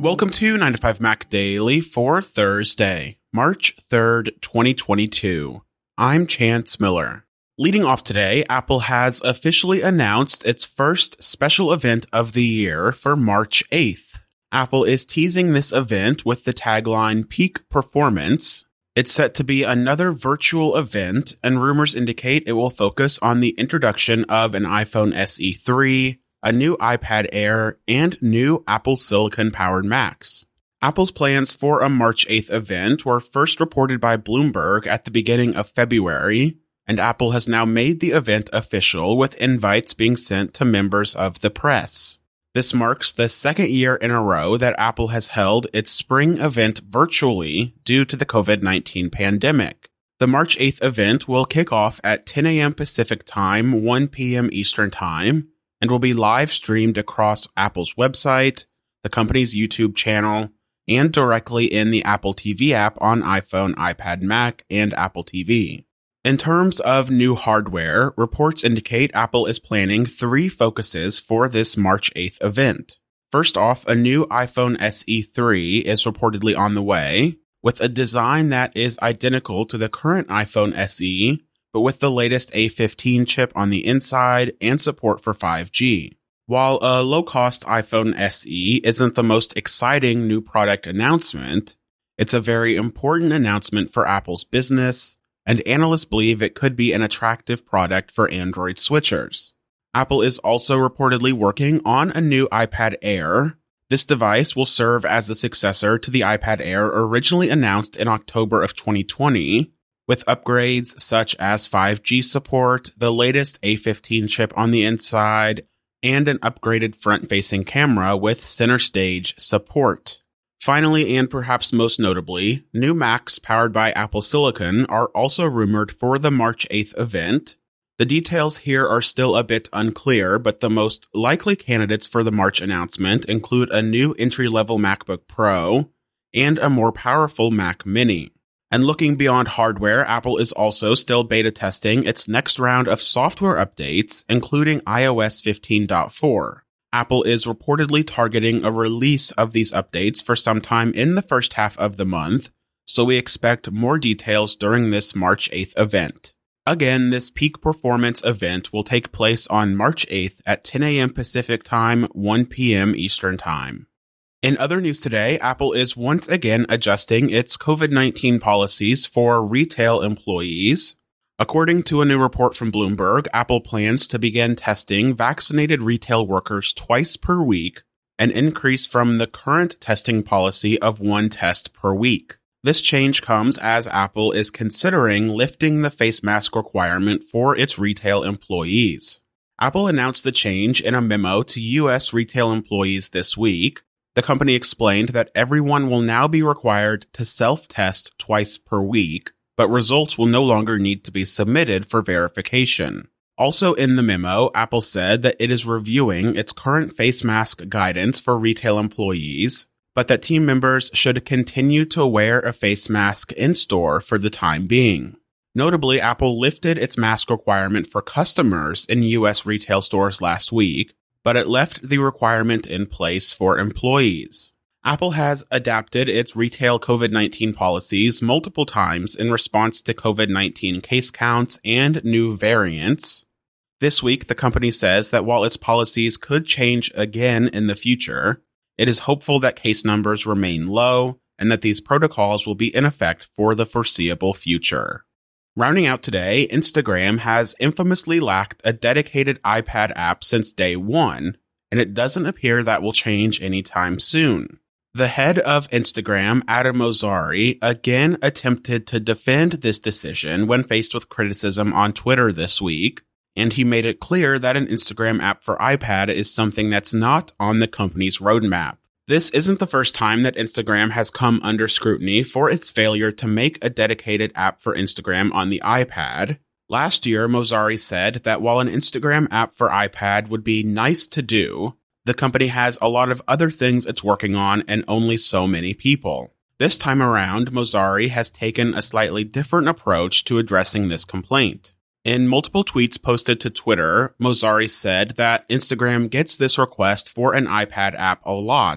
Welcome to 9 to 5 Mac Daily for Thursday, March 3rd, 2022. I'm Chance Miller. Leading off today, Apple has officially announced its first special event of the year for March 8th. Apple is teasing this event with the tagline Peak Performance. It's set to be another virtual event, and rumors indicate it will focus on the introduction of an iPhone SE 3, a new iPad Air, and new Apple Silicon-powered Macs. Apple's plans for a March 8th event were first reported by Bloomberg at the beginning of February, and Apple has now made the event official with invites being sent to members of the press. This marks the second year in a row that Apple has held its spring event virtually due to the COVID-19 pandemic. The March 8th event will kick off at 10 a.m. Pacific Time, 1 p.m. Eastern Time, and will be live streamed across Apple's website, the company's YouTube channel, and directly in the Apple TV app on iPhone, iPad, Mac, and Apple TV. In terms of new hardware, reports indicate Apple is planning 3 focuses for this March 8th event. First off, a new iPhone SE 3 is reportedly on the way, with a design that is identical to the current iPhone SE, but with the latest A15 chip on the inside and support for 5G. While a low-cost iPhone SE isn't the most exciting new product announcement, it's a very important announcement for Apple's business, and analysts believe it could be an attractive product for Android switchers. Apple is also reportedly working on a new iPad Air. This device will serve as a successor to the iPad Air originally announced in October of 2020, with upgrades such as 5G support, the latest A15 chip on the inside, and an upgraded front-facing camera with center stage support. Finally, and perhaps most notably, new Macs powered by Apple Silicon are also rumored for the March 8th event. The details here are still a bit unclear, but the most likely candidates for the March announcement include a new entry-level MacBook Pro and a more powerful Mac Mini. And looking beyond hardware, Apple is also still beta testing its next round of software updates, including iOS 15.4. Apple is reportedly targeting a release of these updates for sometime in the first half of the month, so we expect more details during this March 8th event. Again, this peak performance event will take place on March 8th at 10 a.m. Pacific Time, 1 p.m. Eastern Time. In other news today, Apple is once again adjusting its COVID-19 policies for retail employees. According to a new report from Bloomberg, Apple plans to begin testing vaccinated retail workers twice per week, an increase from the current testing policy of 1 test per week. This change comes as Apple is considering lifting the face mask requirement for its retail employees. Apple announced the change in a memo to U.S. retail employees this week. The company explained that everyone will now be required to self-test twice per week, but results will no longer need to be submitted for verification. Also in the memo, Apple said that it is reviewing its current face mask guidance for retail employees, but that team members should continue to wear a face mask in-store for the time being. Notably, Apple lifted its mask requirement for customers in U.S. retail stores last week, but it left the requirement in place for employees. Apple has adapted its retail COVID-19 policies multiple times in response to COVID-19 case counts and new variants. This week, the company says that while its policies could change again in the future, it is hopeful that case numbers remain low and that these protocols will be in effect for the foreseeable future. Rounding out today, Instagram has infamously lacked a dedicated iPad app since day one, and it doesn't appear that will change anytime soon. The head of Instagram, Adam Mosseri, again attempted to defend this decision when faced with criticism on Twitter this week, and he made it clear that an Instagram app for iPad is something that's not on the company's roadmap. This isn't the first time that Instagram has come under scrutiny for its failure to make a dedicated app for Instagram on the iPad. Last year, Mosseri said that while an Instagram app for iPad would be nice to do, the company has a lot of other things it's working on and only so many people. This time around, Mosseri has taken a slightly different approach to addressing this complaint. In multiple tweets posted to Twitter, Mosseri said that Instagram gets this request for an iPad app a lot,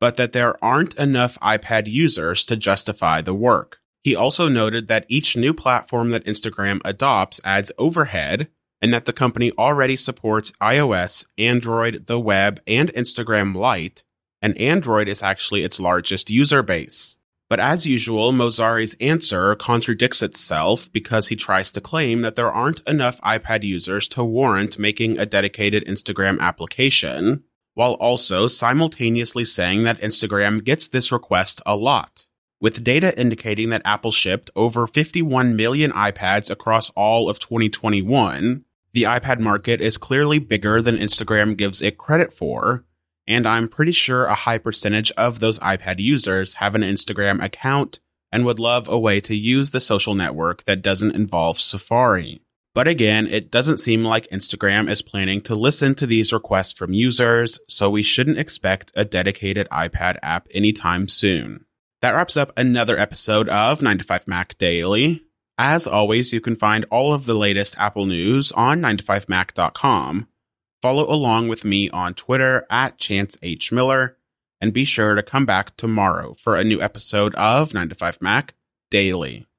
but that there aren't enough iPad users to justify the work. He also noted that each new platform that Instagram adopts adds overhead, and that the company already supports iOS, Android, the web, and Instagram Lite, and Android is actually its largest user base. But as usual, Mozzari's answer contradicts itself because he tries to claim that there aren't enough iPad users to warrant making a dedicated Instagram application, while also simultaneously saying that Instagram gets this request a lot, with data indicating that Apple shipped over 51 million iPads across all of 2021. The iPad market is clearly bigger than Instagram gives it credit for, and I'm pretty sure a high percentage of those iPad users have an Instagram account and would love a way to use the social network that doesn't involve Safari. But again, it doesn't seem like Instagram is planning to listen to these requests from users, so we shouldn't expect a dedicated iPad app anytime soon. That wraps up another episode of 9to5Mac Daily. As always, you can find all of the latest Apple news on 9to5mac.com. Follow along with me on Twitter at ChanceHMiller, and be sure to come back tomorrow for a new episode of 9to5Mac Daily.